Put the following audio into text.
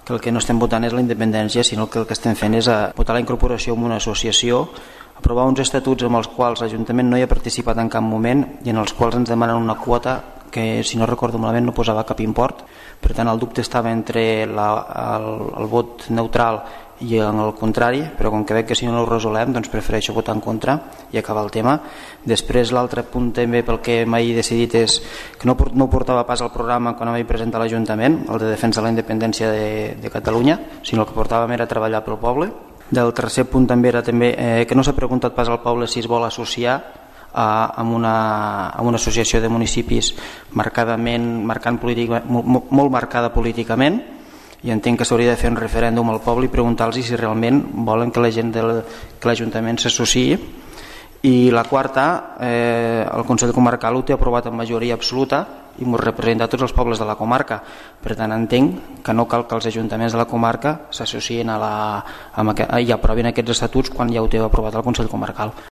que el que no estem votant és la independència, sinó que el que estem fent és votar la incorporació en una associació, aprovar uns estatuts amb els quals l'Ajuntament no hi ha participat en cap moment i en els quals ens demanen una quota que, si no recordo malament, no posava cap import. Per tant, el dubte estava entre el vot neutral i en el contrari, però com que veig que si no ho resolem, doncs prefereixo votar en contra i acabar el tema. Després, l'altre punt també pel que m'he decidit és que no portava pas al programa quan vaig presentar a l'Ajuntament, el de defensa de la independència de Catalunya, sinó el que portàvem era treballar pel poble. Del tercer punt també era que no s'ha preguntat pas al poble si es vol associar amb una associació de municipis molt marcada políticament, i entenc que s'hauria de fer un referèndum al poble i preguntar-los si realment volen que la gent que l'Ajuntament s'associï. I la quarta, el Consell Comarcal ho té aprovat amb majoria absoluta i m'ho representa tots els pobles de la comarca. Per tant, entenc que no cal que els ajuntaments de la comarca s'associïn i aprovin aquests estatuts quan ja ho té aprovat el Consell Comarcal.